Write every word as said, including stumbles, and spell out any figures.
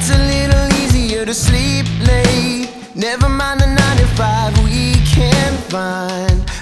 It's a little easier to sleep late. Never mind the nine to five we can't find.